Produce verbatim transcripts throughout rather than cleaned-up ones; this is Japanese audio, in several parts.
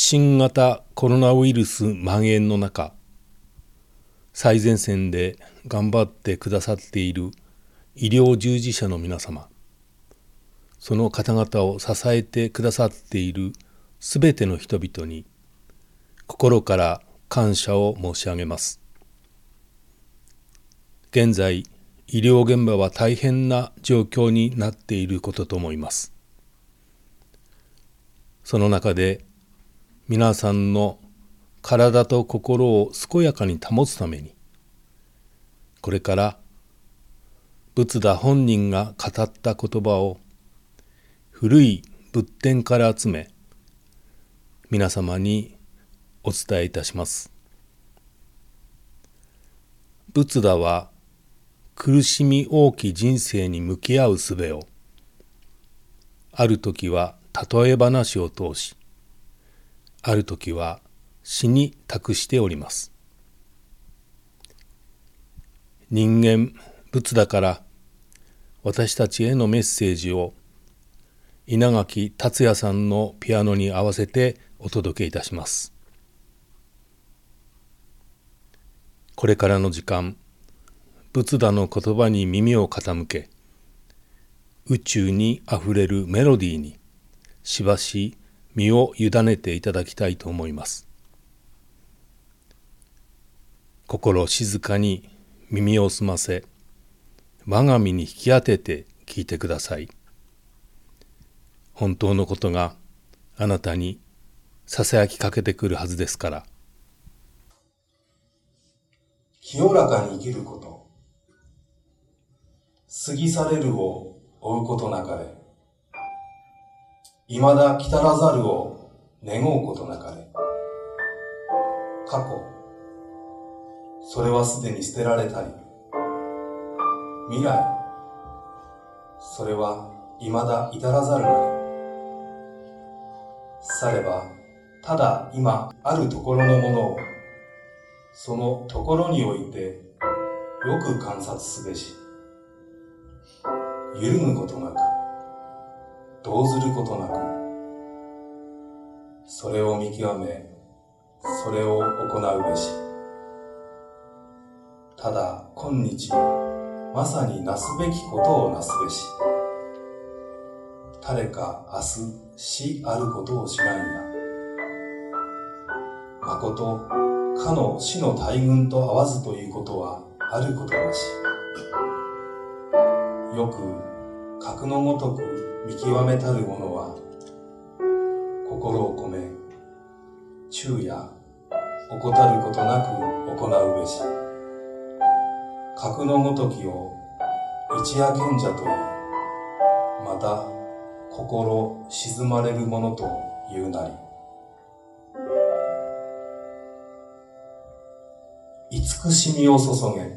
新型コロナウイルス蔓延の中、最前線で頑張ってくださっている医療従事者の皆様、その方々を支えてくださっているすべての人々に心から感謝を申し上げます。現在、医療現場は大変な状況になっていることと思います。その中で皆さんの体と心を健やかに保つために、これから仏陀本人が語った言葉を古い仏典から集め、皆様にお伝えいたします。仏陀は苦しみ多き人生に向き合う術を、ある時は例え話を通し、ある時は詩に託しております。人間仏陀から私たちへのメッセージを稲垣達也さんのピアノに合わせてお届けいたします。これからの時間、仏陀の言葉に耳を傾け、宇宙にあふれるメロディーにしばし身を委ねていただきたいと思います。心静かに耳を澄ませ、我が身に引き当てて聞いてください。本当のことがあなたにささやきかけてくるはずですから。 清らかに生きること、過ぎ去れるを追うことなかれ、いまだ来たらざるを願うことなかれ。過去、それはすでに捨てられたり、未来、それはいまだ至らざるなり。されば、ただ今あるところのものを、そのところにおいてよく観察すべし。揺るぐことなく、動ずることなく、それを見極め、それを行うべし。ただ今日、まさになすべきことをなすべし。誰か明日死あることを知らんや。まこと、かの死の大群と合わずということはあることなし。よく格のごとく見極めたるものは、心を込め、昼夜、怠ることなく行うべし。格のごときを一夜賢者といい、また心静まれるものというなり。慈しみを注げ。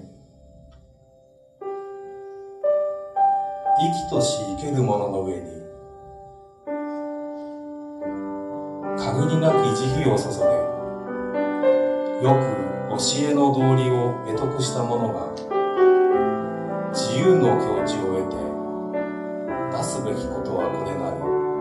生きとし生けるものの上に、限りなき慈悲を注げ。よく教えの道理を会得した者が、自由の境地を得て、なすべきことはこれな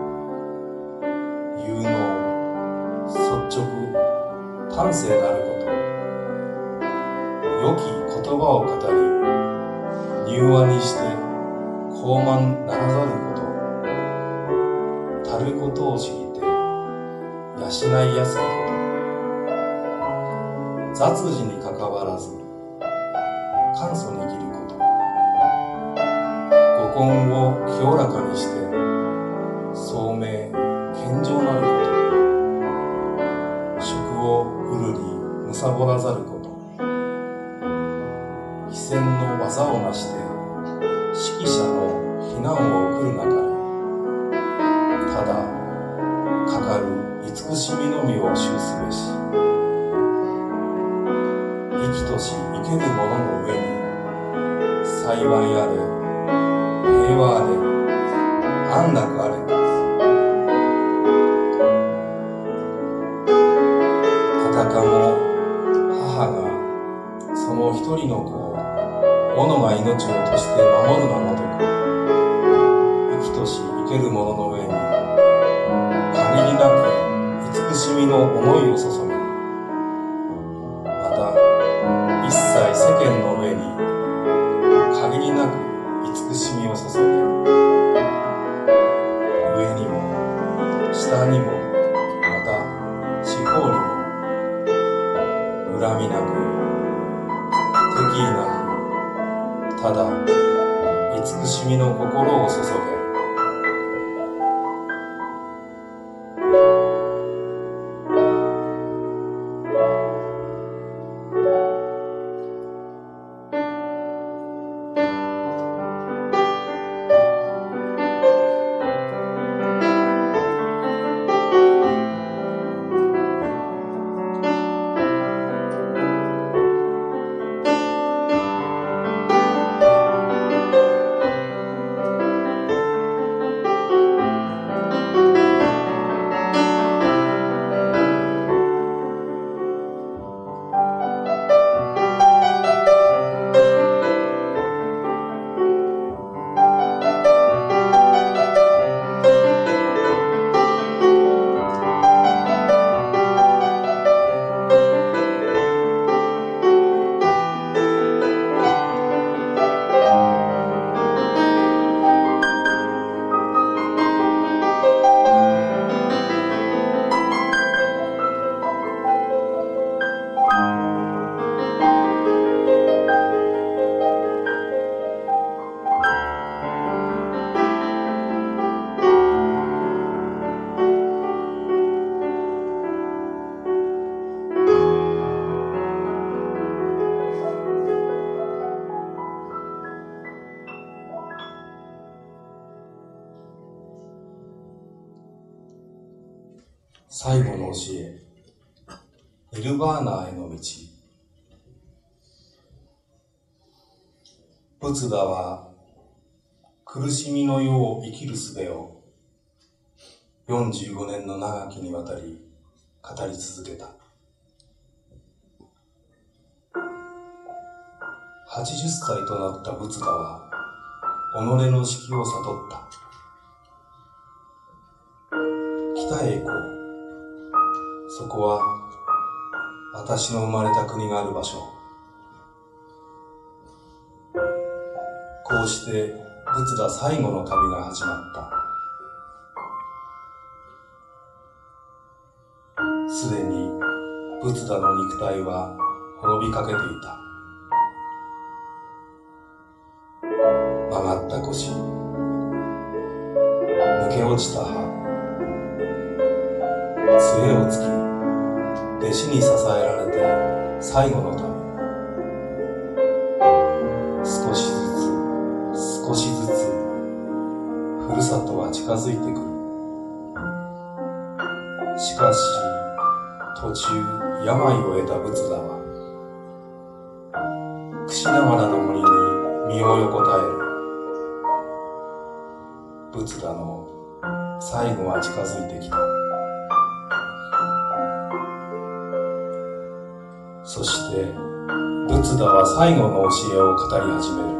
り。有能、率直、端正なること。良き言葉を語り、柔和にして高慢ならざること。たることを知りて、養いやすきこと。雑事にかかわらず、簡素に生きること。五根を清らかにして、聡明、健常なること。食をうるり、むさぼらざること。非戦の技をなして、指揮者の非難を送るなかれ。ただ、かかる慈しみのみを修すべし。生きとし生けるものの上に、幸いあれ、平和あれ、安楽あれ。たたかも母がその一人の子を斧が命をとして守るがごとく、生きとし生けるものの上に限りなく慈しみの思いを注げ。また一切世間の上に限りなく慈しみを注げ。上にも下にもまた四方にも恨みなく敵意なく、ただ慈しみの心を注げ。最後の教え、ニルバーナへの道。仏陀は苦しみの世を生きる術をよんじゅうごねんの長きにわたり語り続けた。はちじゅっさいとなった仏陀は己の識を悟った。北へ行こう。そこは私の生まれた国がある場所。こうして仏陀最後の旅が始まった。すでに仏陀の肉体は滅びかけていた。曲がった腰、抜け落ちた歯、杖をつき弟子に支えられて最後の旅。少しずつ少しずつふるさとは近づいてくる。しかし途中病を得た仏陀は櫛ながらの森に身を横たえる。仏陀の最後は近づいてきた。そして仏陀は最後の教えを語り始める。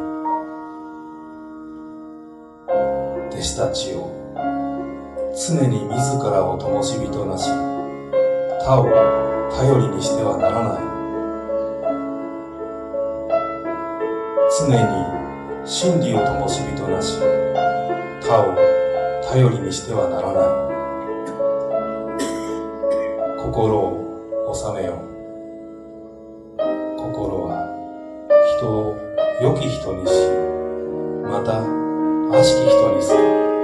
弟子たちを常に自らを灯火となし、他を頼りにしてはならない。常に真理を灯火となし、他を頼りにしてはならない。心を収めよ。心は人を良き人にし、また悪しき人にする。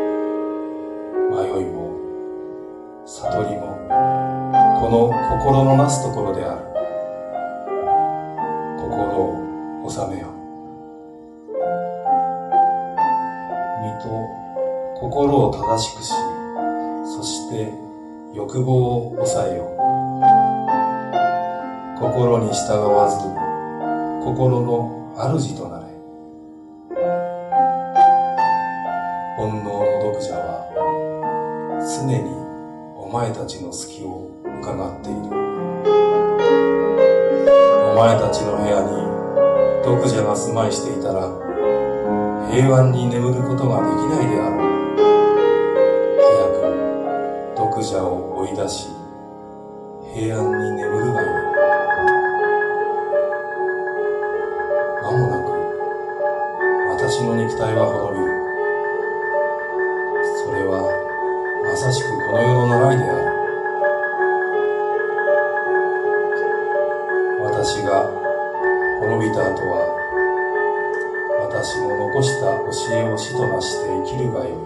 迷いも悟りもこの心のなすところである。心を収めよ。身と心を正しくし、そして欲望を抑えよ。心に従わず心の主となれ。煩悩の読者は常にお前たちの隙を伺っている。お前たちの部屋に読者が住まいしていたら平安に眠ることができないであろう。早く読者を追い出し、 平安に眠るがよい。間もなく私の肉体は滅びる。それはまさしくこの世の習いである。私が滅びた後は私の残した教えを師となして生きるがよい。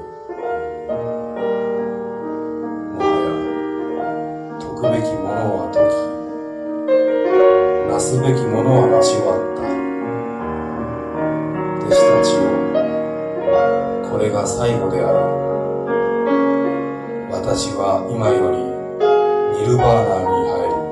もはや解くべきものは解き、なすべきものはなし終わった。弟子たちよ、これが最後である。私は今よりニルバーナに入る。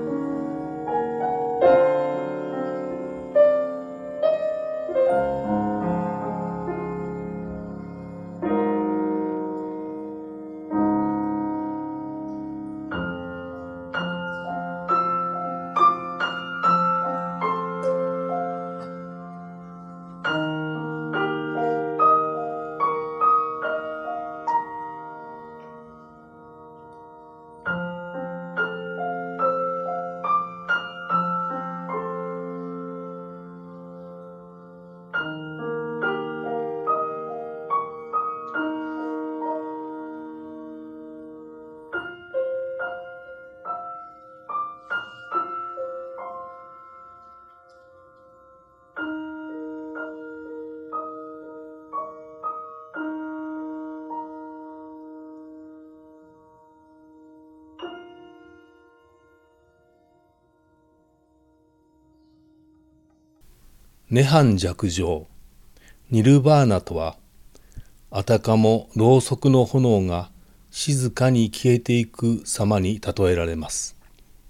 涅槃寂静、ニルバーナとは、あたかもろうそくの炎が静かに消えていく様に例えられます。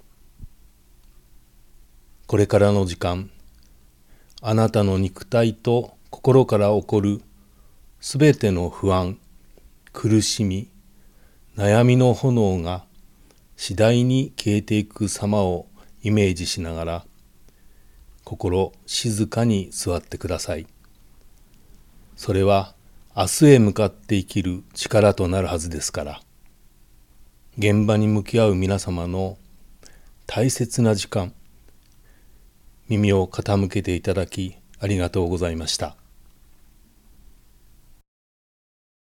これからの時間、あなたの肉体と心から起こるすべての不安、苦しみ、悩みの炎が次第に消えていく様をイメージしながら、心静かに座ってください。それは明日へ向かって生きる力となるはずですから。現場に向き合う皆様の大切な時間、耳を傾けていただきありがとうございました。